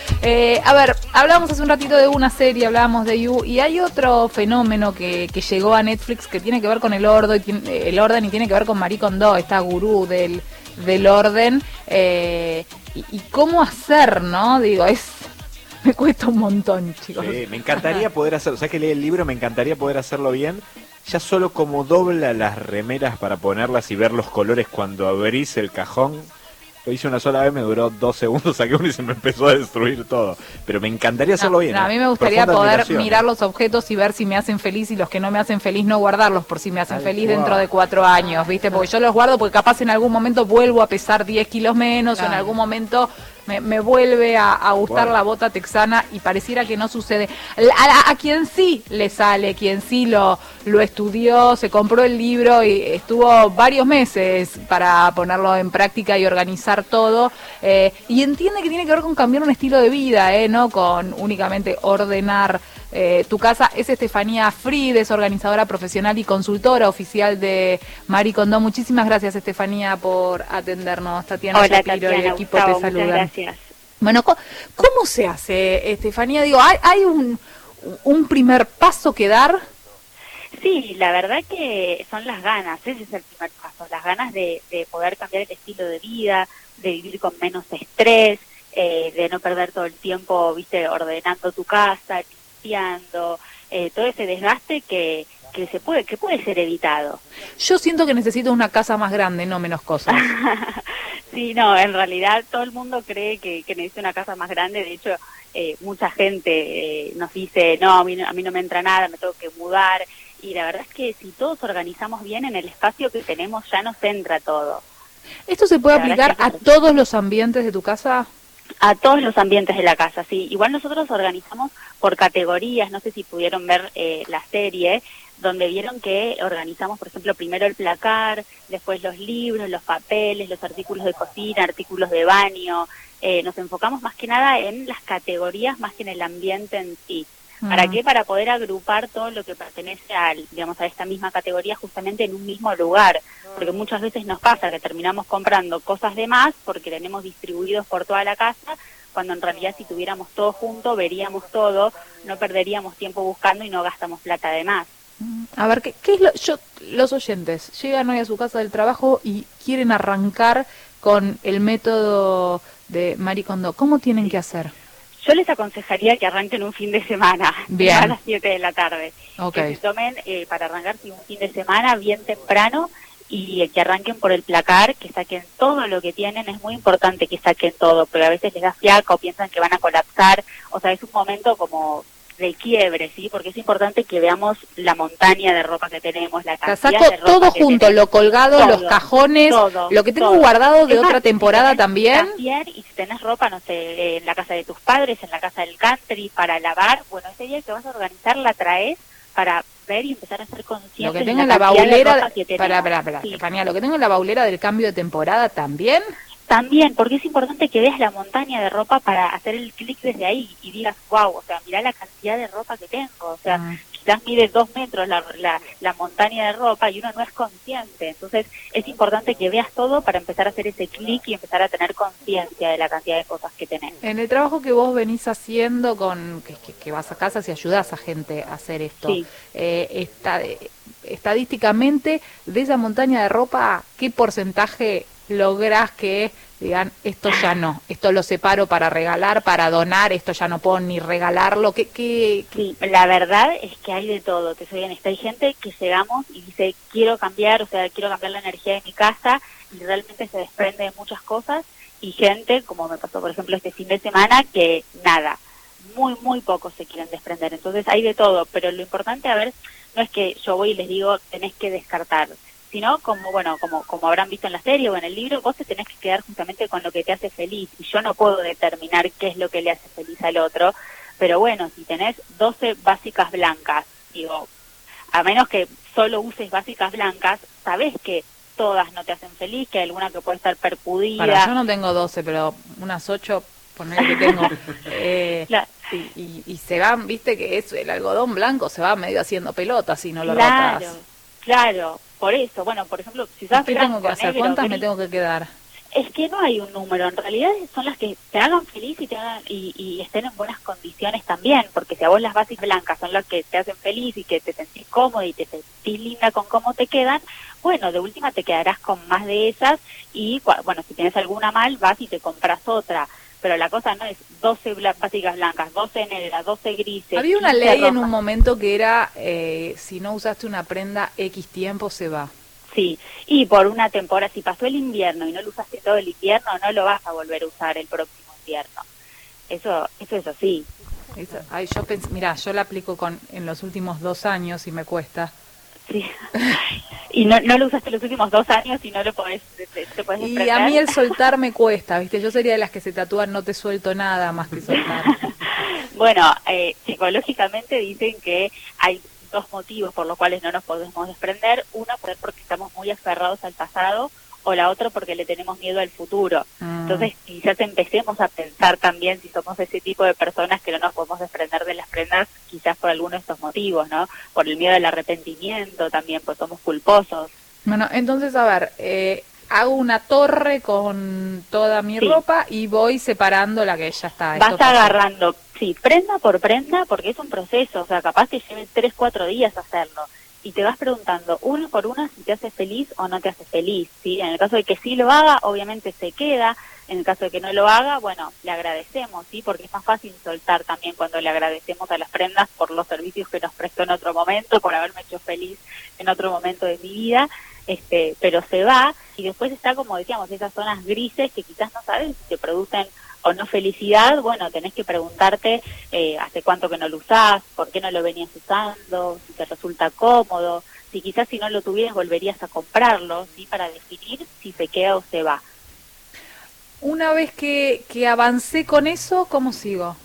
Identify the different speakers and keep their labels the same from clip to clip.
Speaker 1: A ver, hablábamos hace un ratito de una serie, hablábamos de You, y hay otro fenómeno que llegó a Netflix que tiene que ver con el orden y tiene que ver con Marie Kondo, esta gurú del orden, y cómo hacer, ¿no? Digo, me cuesta un montón, chicos.
Speaker 2: Sí, me encantaría poder hacerlo, o sea que leí el libro, me encantaría poder hacerlo bien. Ya solo como dobla las remeras para ponerlas y ver los colores cuando abrís el cajón. Lo hice una sola vez, me duró 2 segundos, saqué uno y se me empezó a destruir todo. Pero me encantaría hacerlo bien.
Speaker 1: A mí me gustaría poder mirar los objetos y ver si me hacen feliz, y los que no me hacen feliz no guardarlos por si me hacen feliz dentro de 4 años, ¿viste? Porque yo los guardo porque capaz en algún momento vuelvo a pesar 10 kilos menos, o en algún momento me vuelve a gustar la bota texana, y pareciera que no sucede. A quien sí le sale, quien sí lo estudió, se compró el libro y estuvo varios meses para ponerlo en práctica y organizar todo, y entiende que tiene que ver con cambiar un estilo de vida, no con únicamente ordenar tu casa. Es Estefanía Fried, es organizadora profesional y consultora oficial de Marie Kondo. Muchísimas gracias, Estefanía, por atendernos. Tatiana Shapiro y el equipo te saludan.
Speaker 3: Gracias.
Speaker 1: Bueno, ¿cómo se hace, Estefanía? Digo, ¿hay un primer paso que dar?
Speaker 3: Sí, la verdad que son las ganas, ese es el primer paso, las ganas de poder cambiar el estilo de vida, de vivir con menos estrés, de no perder todo el tiempo, viste, ordenando tu casa, limpiando, todo ese desgaste que puede ser evitado.
Speaker 1: Yo siento que necesito una casa más grande, no menos cosas.
Speaker 3: Sí, no, en realidad todo el mundo cree que necesita una casa más grande. De hecho, mucha gente nos dice, no, a mí no me entra nada, me tengo que mudar. Y la verdad es que si todos organizamos bien en el espacio que tenemos, ya nos entra todo.
Speaker 1: ¿Esto se puede aplicar a todos los ambientes de tu casa?
Speaker 3: A todos los ambientes de la casa, sí. Igual nosotros organizamos por categorías, no sé si pudieron ver la serie, donde vieron que organizamos, por ejemplo, primero el placar, después los libros, los papeles, los artículos de cocina, artículos de baño. Nos enfocamos más que nada en las categorías más que en el ambiente en sí. ¿Para qué? Para poder agrupar todo lo que pertenece a esta misma categoría justamente en un mismo lugar. Porque muchas veces nos pasa que terminamos comprando cosas de más porque tenemos distribuidos por toda la casa, cuando en realidad si tuviéramos todo junto, veríamos todo, no perderíamos tiempo buscando y no gastamos plata de más.
Speaker 1: A ver, ¿qué es los oyentes llegan hoy a su casa del trabajo y quieren arrancar con el método de Marie Kondo? ¿Cómo tienen que hacer?
Speaker 3: Yo les aconsejaría que arranquen un fin de semana, a las 7 de la tarde.
Speaker 1: Okay.
Speaker 3: Que se tomen para arrancar un fin de semana bien temprano y que arranquen por el placar, que saquen todo lo que tienen. Es muy importante que saquen todo, pero a veces les da fiaca o piensan que van a colapsar. O sea, es un momento como de quiebre, ¿sí? Porque es importante que veamos la montaña de ropa que tenemos, la cantidad de ropa que
Speaker 1: todo junto,
Speaker 3: tenemos.
Speaker 1: Lo colgado,
Speaker 3: todo,
Speaker 1: los cajones,
Speaker 3: todo,
Speaker 1: lo que tengo
Speaker 3: todo.
Speaker 1: guardado de otra temporada también.
Speaker 3: Y si tenés ropa, no sé, en la casa de tus padres, en la casa del country, para lavar, bueno, ese día que vas a organizar la traes para ver y empezar a ser consciente
Speaker 1: lo que
Speaker 3: de
Speaker 1: tengo
Speaker 3: la
Speaker 1: en la
Speaker 3: cantidad de
Speaker 1: baulera,
Speaker 3: ropa que tenemos. Sí.
Speaker 1: Estefanía, lo que tengo en la baulera del cambio de temporada también.
Speaker 3: También, porque es importante que veas la montaña de ropa para hacer el clic desde ahí y digas, wow, o sea, mirá la cantidad de ropa que tengo, o sea, quizás mide 2 metros la montaña de ropa y uno no es consciente. Entonces es importante que veas todo para empezar a hacer ese clic y empezar a tener conciencia de la cantidad de cosas que tenés.
Speaker 1: En el trabajo que vos venís haciendo, que vas a casas y ayudás a gente a hacer esto,
Speaker 3: sí.
Speaker 1: Estadísticamente, de esa montaña de ropa, ¿qué porcentaje lográs que digan, esto ya no, esto lo separo para regalar, para donar, esto ya no puedo ni regalarlo? Sí,
Speaker 3: la verdad es que hay de todo, te soy honesta. Hay gente que llegamos y dice, quiero cambiar la energía de mi casa, y realmente se desprende de muchas cosas, y gente, como me pasó por ejemplo este fin de semana, que nada, muy pocos se quieren desprender. Entonces hay de todo, pero lo importante, a ver, no es que yo voy y les digo, tenés que descartar, sino como habrán visto en la serie o en el libro, vos te tenés que quedar justamente con lo que te hace feliz, y yo no puedo determinar qué es lo que le hace feliz al otro, pero bueno, si tenés 12 básicas blancas, digo, a menos que solo uses básicas blancas, sabés que todas no te hacen feliz, que hay alguna que puede estar percudida.
Speaker 1: Yo no tengo 12, pero unas 8, ponele que tengo.
Speaker 3: Claro.
Speaker 1: Y se van, viste que es el algodón blanco, se va medio haciendo pelota si no lo rotas.
Speaker 3: Claro, por eso. Bueno, por ejemplo, si usas
Speaker 1: ¿Qué tengo que hacer? ¿Cuántas me tengo que quedar?
Speaker 3: Es que no hay un número, en realidad son las que te hagan feliz y estén en buenas condiciones también, porque si a vos las bases blancas son las que te hacen feliz y que te sentís cómoda y te sentís linda con cómo te quedan, bueno, de última te quedarás con más de esas y, bueno, si tienes alguna mal, vas y te compras otra. Pero la cosa no es 12 básicas blancas, 12 negras, 12 grises.
Speaker 1: Había una
Speaker 3: 15
Speaker 1: ley
Speaker 3: rojas.
Speaker 1: en un momento que era, si no usaste una prenda X tiempo, se va.
Speaker 3: Sí, y por una temporada, si pasó el invierno y no lo usaste todo el invierno, no lo vas a volver a usar el próximo invierno. Eso es así.
Speaker 1: Ay, yo pensé, mira, yo la aplico en los últimos 2 años y me cuesta.
Speaker 3: Sí. Y no lo usaste los últimos 2 años y no lo podés, te podés
Speaker 1: Y
Speaker 3: desprender.
Speaker 1: a mí el soltar me cuesta, ¿viste? Yo sería de las que se tatúan no te suelto nada más que soltar.
Speaker 3: Bueno, psicológicamente dicen que hay 2 motivos por los cuales no nos podemos desprender. Uno, porque estamos muy aferrados al pasado, o la otra porque le tenemos miedo al futuro. Entonces quizás empecemos a pensar también si somos ese tipo de personas que no nos podemos desprender de las prendas, quizás por alguno de estos motivos, ¿no? Por el miedo al arrepentimiento también, pues somos culposos.
Speaker 1: Bueno, entonces, a ver, hago una torre con toda mi ropa y voy separando la que ya está.
Speaker 3: Vas agarrando, sí, prenda por prenda, porque es un proceso, o sea, capaz que lleve 3-4 días hacerlo. Y te vas preguntando una por una si te hace feliz o no te hace feliz, ¿sí? En el caso de que sí lo haga, obviamente se queda. En el caso de que no lo haga, bueno, le agradecemos, ¿sí? Porque es más fácil soltar también cuando le agradecemos a las prendas por los servicios que nos prestó en otro momento, por haberme hecho feliz en otro momento de mi vida, pero se va. Y después está, como decíamos, esas zonas grises que quizás no sabes si te producen o no felicidad. Bueno, tenés que preguntarte hace cuánto que no lo usás, por qué no lo venías usando, si te resulta cómodo, si quizás si no lo tuvieras volverías a comprarlo, ¿sí? Para definir si se queda o se va.
Speaker 1: Una vez que avancé con eso, ¿cómo sigo?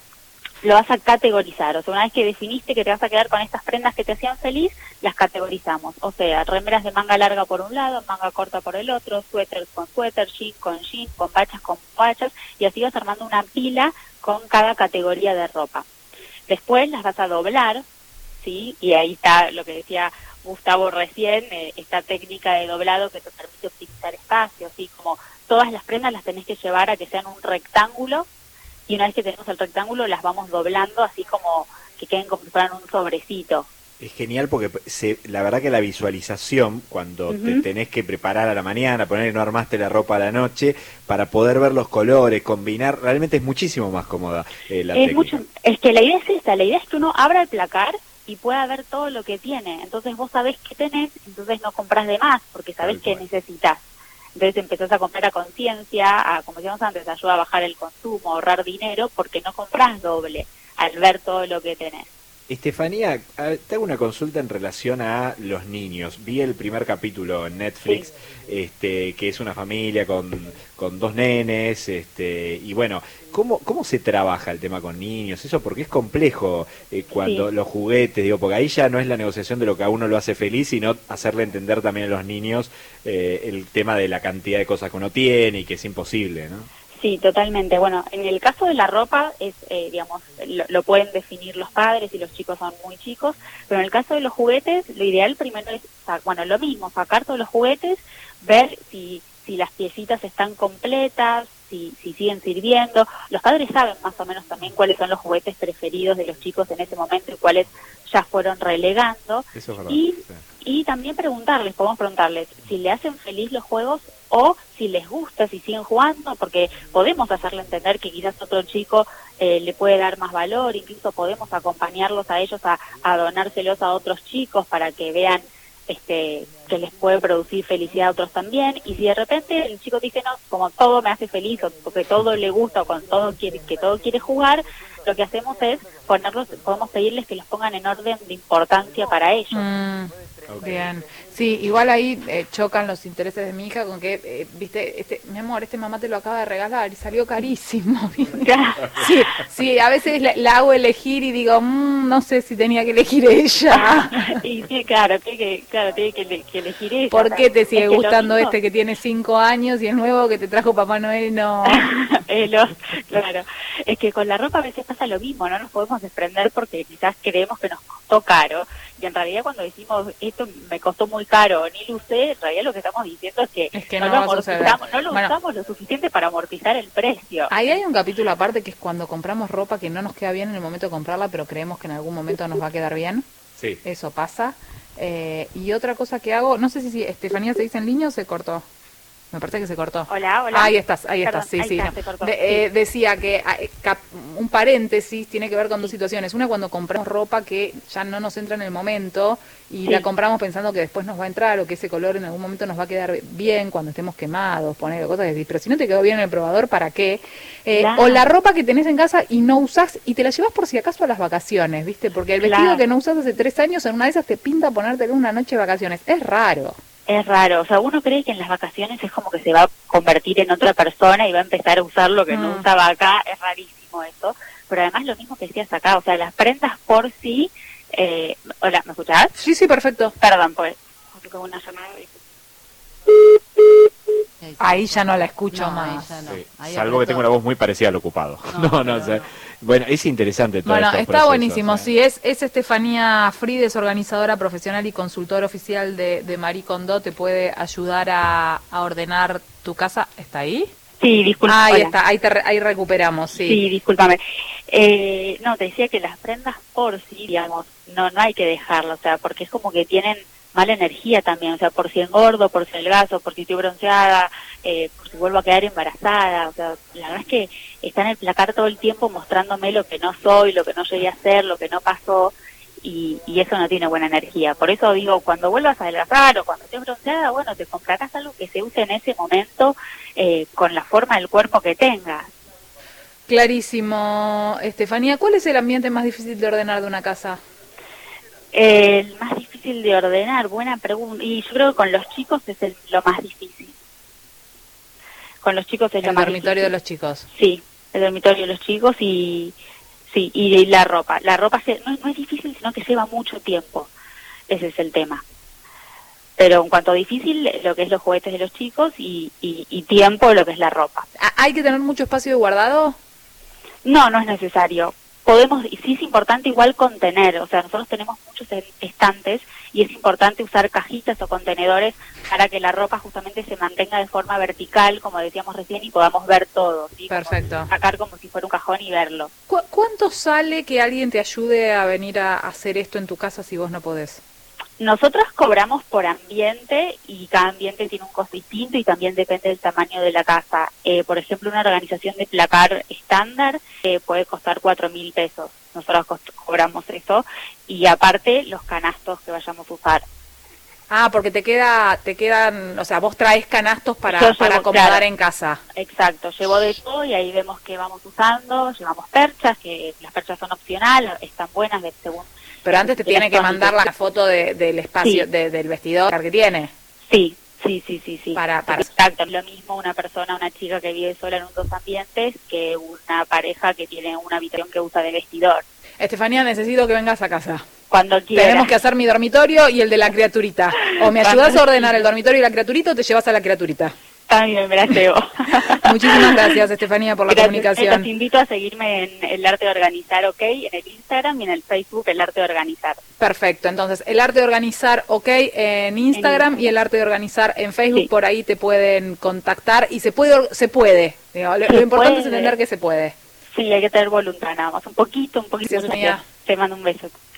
Speaker 3: Lo vas a categorizar, o sea, una vez que definiste que te vas a quedar con estas prendas que te hacían feliz, las categorizamos, o sea, remeras de manga larga por un lado, manga corta por el otro, suéter con suéter, jean, con bachas, y así vas armando una pila con cada categoría de ropa. Después las vas a doblar, ¿sí? Y ahí está lo que decía Gustavo recién, esta técnica de doblado que te permite optimizar espacio, ¿sí? Como todas las prendas las tenés que llevar a que sean un rectángulo, y una vez que tenemos el rectángulo las vamos doblando así como que queden como si fueran un sobrecito.
Speaker 2: Es genial porque la verdad que la visualización, cuando te tenés que preparar a la mañana, poner que no armaste la ropa a la noche, para poder ver los colores, combinar, realmente es muchísimo más cómoda la técnica.
Speaker 3: Es que la idea es esta, la idea es que uno abra el placar y pueda ver todo lo que tiene. Entonces vos sabés qué tenés, entonces no compras de más porque sabés qué necesitas. Entonces empezás a comprar a conciencia, como decíamos antes, ayuda a bajar el consumo, ahorrar dinero, porque no compras doble al ver todo lo que tenés.
Speaker 2: Estefanía, te hago una consulta en relación a los niños. Vi el primer capítulo en Netflix, que es una familia con 2 nenes, y bueno, ¿cómo se trabaja el tema con niños? Eso porque es complejo cuando los juguetes, digo, porque ahí ya no es la negociación de lo que a uno lo hace feliz, sino hacerle entender también a los niños el tema de la cantidad de cosas que uno tiene y que es imposible, ¿no?
Speaker 3: Sí, totalmente. Bueno, en el caso de la ropa, digamos, lo pueden definir los padres y los chicos son muy chicos, pero en el caso de los juguetes, lo ideal primero es, bueno, lo mismo, sacar todos los juguetes, ver si las piecitas están completas, si siguen sirviendo. Los padres saben más o menos también cuáles son los juguetes preferidos de los chicos en ese momento y cuáles ya fueron relegando.
Speaker 2: Eso es verdad,
Speaker 3: y también podemos preguntarles si le hacen feliz los juegos o si les gusta, si siguen jugando, porque podemos hacerle entender que quizás otro chico le puede dar más valor, incluso podemos acompañarlos a ellos a donárselos a otros chicos para que vean que les puede producir felicidad a otros también. Y si de repente el chico dice, no, como todo me hace feliz, o porque todo le gusta, o con todo quiere jugar, lo que hacemos es podemos pedirles que los pongan en orden de importancia para ellos.
Speaker 1: Bien, sí, igual ahí chocan los intereses de mi hija con que, viste, mi amor, mamá te lo acaba de regalar y salió carísimo. Sí, a veces la hago elegir y digo, no sé si tenía que elegir ella.
Speaker 3: Y sí, claro, tiene que que elegir esa.
Speaker 1: ¿Por qué te sigue
Speaker 3: Es que lo
Speaker 1: gustando
Speaker 3: mismo-
Speaker 1: este que tiene 5 años y el nuevo que te trajo Papá Noel no?
Speaker 3: Claro, es que con la ropa a veces pasa lo mismo, no nos podemos desprender porque quizás creemos que nos costó caro, y en realidad cuando decimos esto me costó muy caro, ni lo usé, en realidad lo que estamos diciendo es que
Speaker 1: no
Speaker 3: lo
Speaker 1: va a suceder.
Speaker 3: amortizamos, no lo
Speaker 1: Bueno,
Speaker 3: usamos lo suficiente para amortizar el precio.
Speaker 1: ahí hay un capítulo aparte que es cuando compramos ropa que no nos queda bien en el momento de comprarla, pero creemos que en algún momento nos va a quedar bien.
Speaker 2: Sí.
Speaker 1: Eso pasa. Y otra cosa que hago, no sé si Estefanía se dice en línea o se cortó. Me parece que se cortó.
Speaker 3: Hola.
Speaker 1: Ahí estás,
Speaker 3: Perdón,
Speaker 1: sí,
Speaker 3: ahí
Speaker 1: sí.
Speaker 3: está,
Speaker 1: No.
Speaker 3: se cortó.
Speaker 1: Decía que un paréntesis tiene que ver con dos situaciones. Una, cuando compramos ropa que ya no nos entra en el momento y
Speaker 3: Sí.
Speaker 1: la compramos pensando que después nos va a entrar o que ese color en algún momento nos va a quedar bien cuando estemos quemados, poner cosas así. Pero si no te quedó bien en el probador, ¿para qué?
Speaker 3: Claro.
Speaker 1: O la ropa que tenés en casa y no usás y te la llevas por si acaso a las vacaciones, ¿viste? Porque el vestido
Speaker 3: Claro.
Speaker 1: que no usás hace 3 años, en una de esas te pinta ponértelo una noche de vacaciones. Es raro.
Speaker 3: Es raro, o sea, uno cree que en las vacaciones es como que se va a convertir en otra persona y va a empezar a usar lo que no usaba acá, es rarísimo eso, pero además lo mismo que decías acá, o sea, las prendas por sí, hola, ¿me escuchás?
Speaker 1: Sí, sí, perfecto.
Speaker 3: Perdón, pues, porque tengo una llamada.
Speaker 1: Ahí ya no la escucho
Speaker 4: No,
Speaker 1: más.
Speaker 4: ahí ya no.
Speaker 2: Sí,
Speaker 4: Ahí
Speaker 2: salvo que
Speaker 4: apretó.
Speaker 2: tengo una voz muy parecida al ocupado.
Speaker 4: No,
Speaker 2: No, o sea,
Speaker 4: no.
Speaker 2: bueno, es interesante todo
Speaker 1: Bueno,
Speaker 2: estos
Speaker 1: está
Speaker 2: procesos,
Speaker 1: buenísimo,
Speaker 2: ¿eh?
Speaker 1: sí, es Estefanía Frides, organizadora profesional y consultora oficial de Marie Kondo, te puede ayudar a ordenar tu casa. ¿Está ahí?
Speaker 3: Sí, disculpa.
Speaker 1: Ahí
Speaker 3: hola.
Speaker 1: está, ahí recuperamos, sí.
Speaker 3: Sí, discúlpame. No, te decía que las prendas por sí, digamos, no hay que dejarlas, o sea, porque es como que tienen mala energía también, o sea, por si engordo, por si adelgazo, por si estoy bronceada, por si vuelvo a quedar embarazada, o sea, la verdad es que está en el placar todo el tiempo mostrándome lo que no soy, lo que no llegué a ser, lo que no pasó, y eso no tiene buena energía. Por eso digo, cuando vuelvas a adelgazar o cuando estés bronceada, bueno, te comprarás algo que se use en ese momento con la forma del cuerpo que tengas.
Speaker 1: Clarísimo, Estefanía. ¿Cuál es el ambiente más difícil de ordenar de una casa?
Speaker 3: El más difícil de ordenar, buena pregunta. Y yo creo que con los chicos es lo más difícil. Con los chicos es lo
Speaker 1: El
Speaker 3: más
Speaker 1: dormitorio de
Speaker 3: difícil.
Speaker 1: los chicos.
Speaker 3: Sí, el dormitorio de los chicos y sí, y la ropa. La ropa no es difícil, sino que lleva mucho tiempo. Ese es el tema. Pero en cuanto a difícil, lo que es los juguetes de los chicos y tiempo, lo que es la ropa.
Speaker 1: ¿Hay que tener mucho espacio de guardado?
Speaker 3: No es necesario. Podemos, y sí es importante igual contener, o sea, nosotros tenemos muchos estantes y es importante usar cajitas o contenedores para que la ropa justamente se mantenga de forma vertical, como decíamos recién, y podamos ver todo, ¿sí?
Speaker 1: Perfecto.
Speaker 3: Como sacar como si fuera un cajón y verlo.
Speaker 1: ¿Cuánto sale que alguien te ayude a venir a hacer esto en tu casa si vos no podés?
Speaker 3: Nosotros cobramos por ambiente y cada ambiente tiene un costo distinto y también depende del tamaño de la casa. Por ejemplo, una organización de placar estándar puede costar 4.000 pesos. Nosotros cobramos eso y aparte los canastos que vayamos a usar.
Speaker 1: Ah, porque te quedan, o sea, vos traes canastos para
Speaker 3: Yo llevo,
Speaker 1: acomodar
Speaker 3: claro.
Speaker 1: en casa.
Speaker 3: Exacto, llevo de todo y ahí vemos qué vamos usando. Llevamos perchas, que las perchas son opcionales, están buenas según...
Speaker 1: Pero antes te tiene que mandar la foto del espacio,
Speaker 3: Sí.
Speaker 1: del vestidor que tiene.
Speaker 3: Sí.
Speaker 1: Para-
Speaker 3: Exacto, lo mismo una chica que vive sola en un dos ambientes que una pareja que tiene una habitación que usa de vestidor.
Speaker 1: Estefanía, necesito que vengas a casa.
Speaker 3: Cuando quieras.
Speaker 1: Tenemos que hacer mi dormitorio y el de la criaturita. O me ayudás a ordenar el dormitorio y la criaturita o te llevas a la criaturita.
Speaker 3: También me la llevo.
Speaker 1: Muchísimas gracias, Estefanía, por la
Speaker 3: Gracias.
Speaker 1: comunicación.
Speaker 3: Los invito a seguirme en El Arte de Organizar OK, en el Instagram y en el Facebook El Arte de Organizar.
Speaker 1: Perfecto, entonces el arte de organizar OK en Instagram y el arte de organizar en Facebook,
Speaker 3: Sí.
Speaker 1: por ahí te pueden contactar y se puede. Digo, lo importante es
Speaker 3: puede.
Speaker 1: entender que se puede.
Speaker 3: Sí, hay que tener voluntad nada más, un poquito.
Speaker 1: Gracias, amiga.
Speaker 3: Te mando un beso.